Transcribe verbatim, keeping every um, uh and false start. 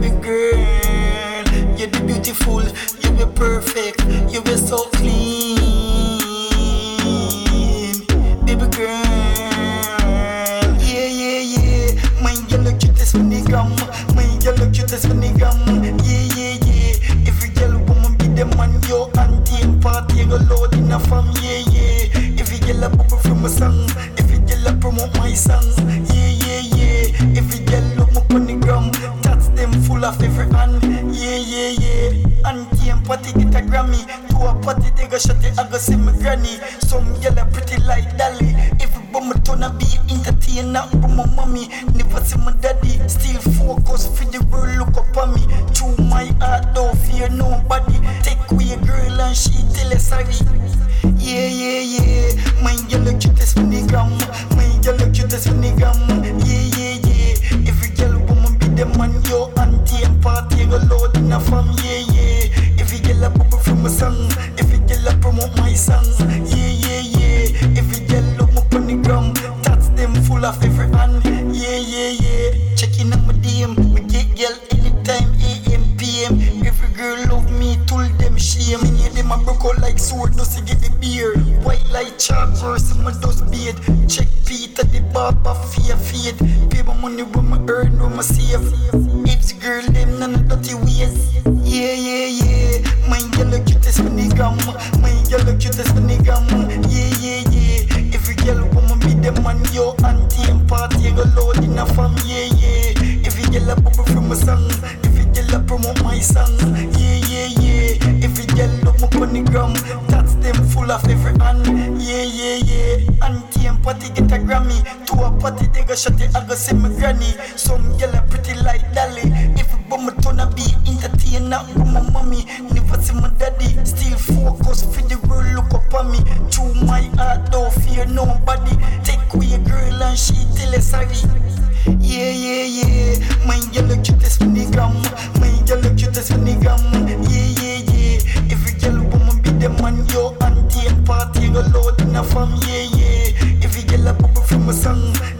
baby girl. You're the beautiful, you be perfect, you be so clean, baby girl. Yeah, yeah, yeah. My girl look cutest when they come. My girl look cutest when they come. Yeah, yeah, yeah. Every girl woman be the man, yo auntie and party go load in a fam. Yeah, yeah. Every girl a bubble from a song. Every girl a promote my song. Yeah, yeah, yeah. Every girl look me on the gram. That's them full of every hand. Yeah, yeah, yeah. Auntie and party get a Grammy. To a party they go shut it, I go see my granny. Some girl a pretty like Dolly. Every bum turn a be entertainer from my mommy. Never see my daddy. Still focus for the world look up on me. Through my heart don't fear nobody. Take away a girl and she tell her sorry. Yeah, yeah, yeah. My girl look cutest when they gram. My girl look cutest when they gram. Yeah, yeah, yeah. Every girl woman be the man, yo auntie and party go load in a fam. Yeah, yeah. Every girl a bubble from a song. Every girl a promote my song. Yeah, yeah, yeah. Every girl look me on the gram. That's them full of every hand. Yeah, yeah, yeah. Checking out my D M. Me get girl anytime A M P M. Every girl love me, told them shame. Many of them a broke out like sword, no see get the beer. White like chalk verse my dust beard. Check Peter the barber fear fade. Pay my money when my earn when my save. If girl them none of dirty ways. Yeah, yeah, yeah. My girl look cutest when they gram. My girl look cutest when they gram. Yeah, yeah, yeah. Every girl woman be the man, yo auntie and party go load in a fam. Yeah, yeah. Every girl a bubble from a song. Every girl a promote my song. Yeah, yeah, yeah. Every girl look me on the gram. That's them full of every hand. Yeah, yeah, yeah. Auntie and party get a Grammy. To a party they go shut it, I go see my granny. Some girl a pretty like Dolly. Every bum turn a be entertainer from my mommy. Never see my daddy. Still focus for the world look up on me. Through my heart don't fear nobody. Take away a girl and she tell her sorry. Yeah, yeah, yeah. My girl look cutest when they gram. My girl look cutest when they gram. Yeah, yeah, yeah. Every girl woman be the man, yo auntie and party go load in a fam. Yeah, yeah. Every girl a bubble from a song.